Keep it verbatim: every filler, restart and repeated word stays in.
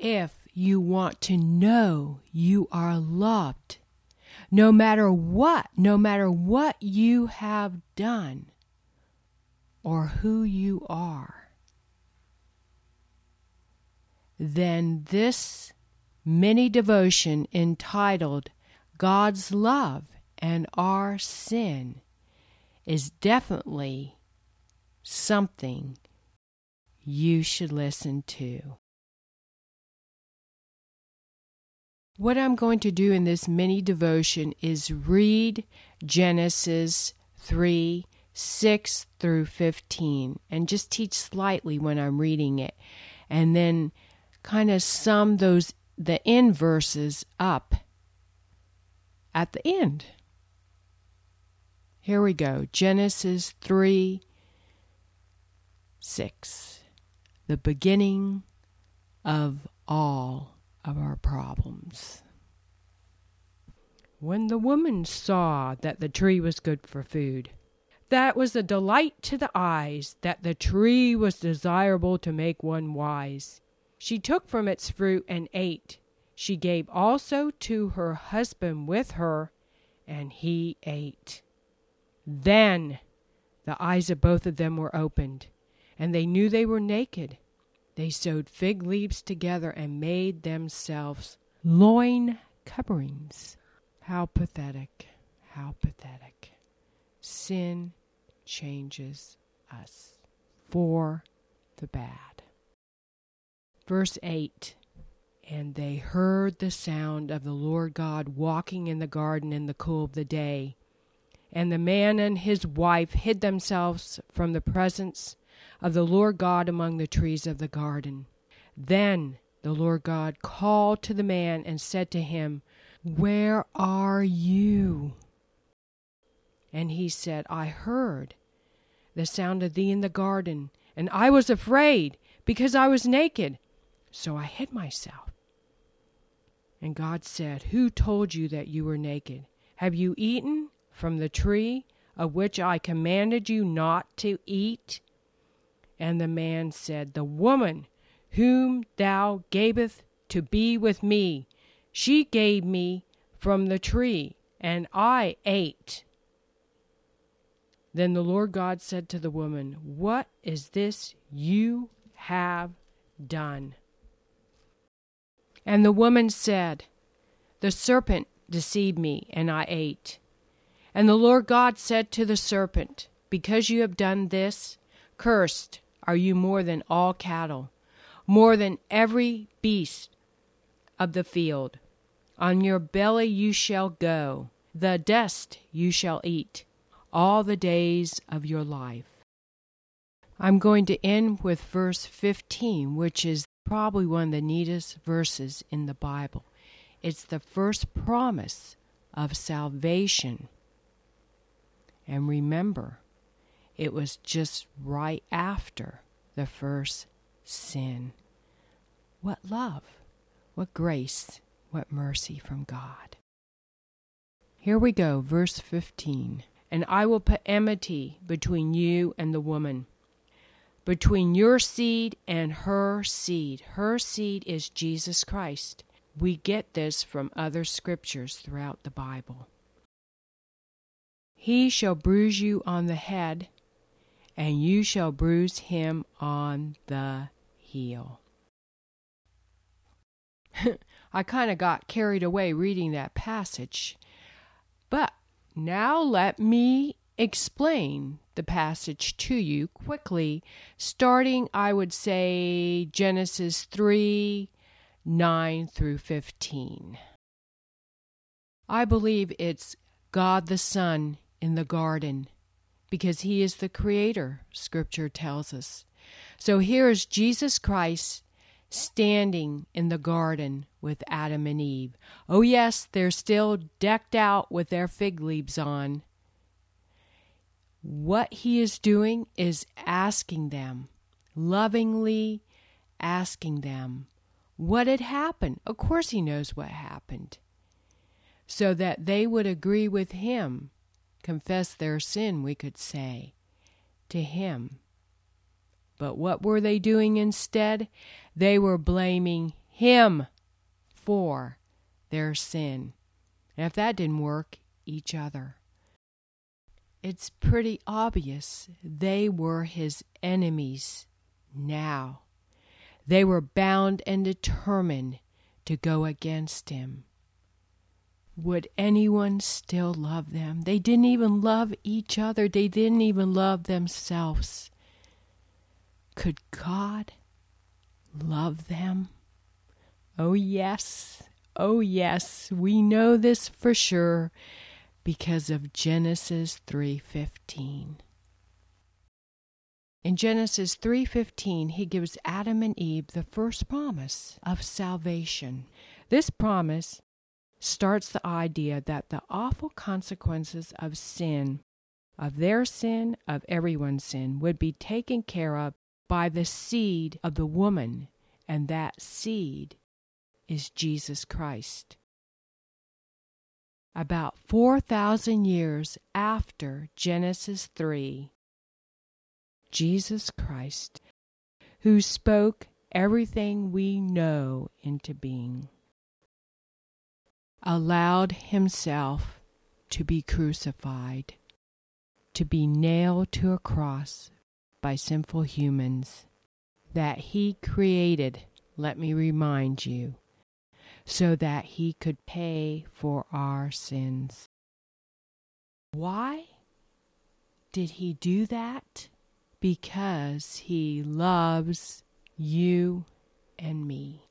if you want to know you are loved, no matter what, no matter what you have done or who you are, then this mini devotion entitled God's Love and Our Sin is definitely something you should listen to. What I'm going to do in this mini devotion is read Genesis three, six through fifteen, and just teach slightly when I'm reading it, and then kind of sum those the end verses up at the end. Here we go. Genesis three, six. The beginning of all of our problems. When the woman saw that the tree was good for food, that was a delight to the eyes, that the tree was desirable to make one wise, she took from its fruit and ate. She gave also to her husband with her, and he ate. Then the eyes of both of them were opened, and they knew they were naked. They sewed fig leaves together and made themselves loin coverings. How pathetic, how pathetic. Sin changes us for the bad. Verse eight. And they heard the sound of the Lord God walking in the garden in the cool of the day. And the man and his wife hid themselves from the presence of the Lord God among the trees of the garden. Then the Lord God called to the man and said to him, Where are you? And he said, I heard the sound of thee in the garden, and I was afraid, because I was naked, so I hid myself. And God said, Who told you that you were naked? Have you eaten from the tree of which I commanded you not to eat? And the man said, The woman whom thou gavest to be with me, she gave me from the tree, and I ate. Then the Lord God said to the woman, What is this you have done? And the woman said, The serpent deceived me, and I ate. And the Lord God said to the serpent, Because you have done this, cursed are you more than all cattle, more than every beast of the field. On your belly you shall go, the dust you shall eat, all the days of your life. I'm going to end with verse fifteen, which is probably one of the neatest verses in the Bible. It's the first promise of salvation. And remember, it was just right after the first sin. What love, what grace, what mercy from God. Here we go, verse fifteen. And I will put enmity between you and the woman, between your seed and her seed. Her seed is Jesus Christ. We get this from other scriptures throughout the Bible. He shall bruise you on the head, and you shall bruise him on the heel. I kind of got carried away reading that passage, but now let me explain the passage to you quickly, starting, I would say, Genesis three, nine through fifteen. I believe it's God the Son in the garden, because he is the creator, Scripture tells us. So here is Jesus Christ standing in the garden with Adam and Eve. Oh yes, they're still decked out with their fig leaves on. What he is doing is asking them, lovingly asking them, what had happened. Of course he knows what happened. So that they would agree with him, confess their sin, we could say, to him. But what were they doing instead? They were blaming him for their sin. And if that didn't work, each other. It's pretty obvious they were his enemies now. They were bound and determined to go against him. Would anyone still love them? They didn't even love each other. They didn't even love themselves. Could God love them? Oh yes, oh yes, we know this for sure because of Genesis three fifteen. In Genesis three fifteen, he gives Adam and Eve the first promise of salvation. This promise starts the idea that the awful consequences of sin, of their sin, of everyone's sin, would be taken care of by the seed of the woman, and that seed is Jesus Christ. About four thousand years after Genesis three, Jesus Christ, who spoke everything we know into being, allowed himself to be crucified, to be nailed to a cross by sinful humans that he created, let me remind you, so that he could pay for our sins. Why did he do that? Because he loves you and me.